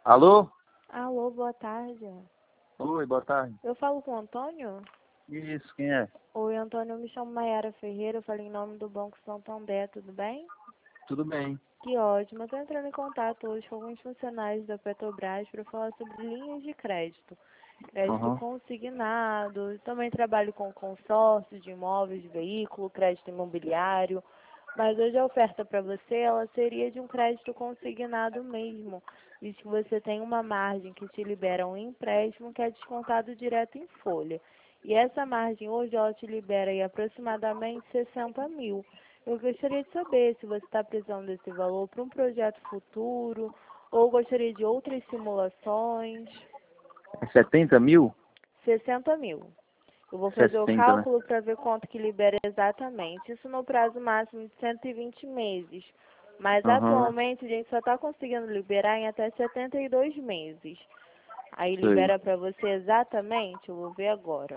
Alô? Alô, boa tarde. Oi, boa tarde. Eu falo com o Antônio? Isso, quem é? Oi, Antônio, eu me chamo Mayara Ferreira, eu falei em nome do Banco Santander, tudo bem? Tudo bem. Que ótimo. Eu estou entrando em contato hoje com alguns funcionários da Petrobras para falar sobre linhas de crédito. Crédito Uhum. consignado, também trabalho com consórcio de imóveis, de veículo, crédito imobiliário. Mas hoje a oferta para você, ela seria de um crédito consignado mesmo, visto que você tem uma margem que te libera um empréstimo que é descontado direto em folha. E essa margem hoje ela te libera aí aproximadamente 60 mil. Eu gostaria de saber se você está precisando desse valor para um projeto futuro ou gostaria de outras simulações. É 70 mil? 60 mil. Eu vou fazer o 60, né? cálculo para ver quanto que libera exatamente. Isso no prazo máximo de 120 meses. Mas Aham, atualmente a gente só está conseguindo liberar em até 72 meses. Aí sei. libera para você exatamente, eu vou ver agora.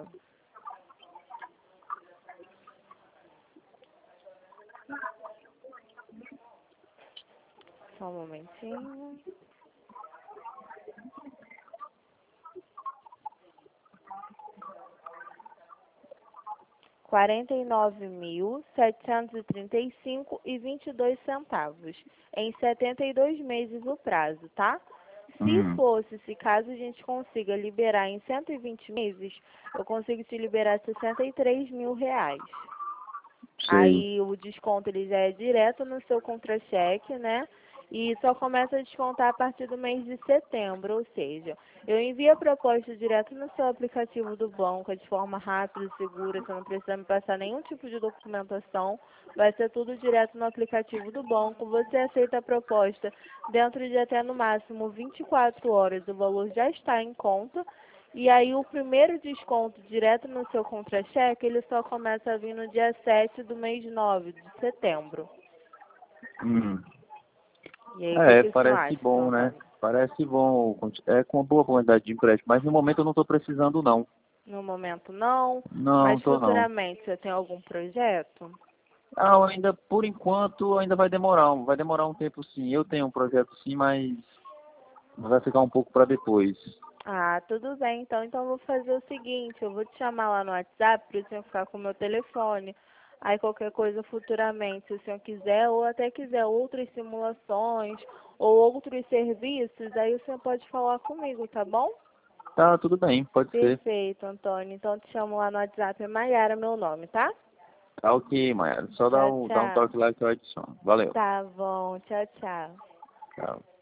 Só um momentinho. R$ 49.735,22 em 72 meses o prazo, tá? Hum, Se caso a gente consiga liberar em 120 meses, eu consigo te liberar R$ 63.000. sei. Aí o desconto ele já é direto no seu contra-cheque, né? E só começa a descontar a partir do mês de setembro, ou seja, eu envio a proposta direto no seu aplicativo do banco, de forma rápida e segura, você não precisa me passar nenhum tipo de documentação, vai ser tudo direto no aplicativo do banco. Você aceita a proposta dentro de até no máximo 24 horas, o valor já está em conta. E aí o primeiro desconto direto no seu contra-cheque, ele só começa a vir no dia 7 do mês 9 de setembro. Hum. E aí, o que É, que o senhor parece acha, seu bom, né? Antônio? Parece bom. É com uma boa quantidade de empréstimo, mas no momento eu não estou precisando, não. No momento não, Não, mas tô não. futuramente você tem algum projeto? Ah, ainda, por enquanto, ainda vai demorar um tempo sim. Eu tenho um projeto sim, mas vai ficar um pouco para depois. Ah, tudo bem, então eu vou fazer o seguinte, eu vou te chamar lá no WhatsApp para o senhor ficar com o meu telefone. Aí qualquer coisa futuramente, se o senhor quiser, ou até quiser outras simulações, ou outros serviços, aí o senhor pode falar comigo, tá bom? Tá, tudo bem, pode ser. Perfeito, Antônio. Então te chamo lá no WhatsApp, é Maiara meu nome, tá? Tá ok, Maia. Só Tchau, dá um tchau. toque lá que eu adiciono. Valeu. Tá bom, tchau, tchau. Tchau.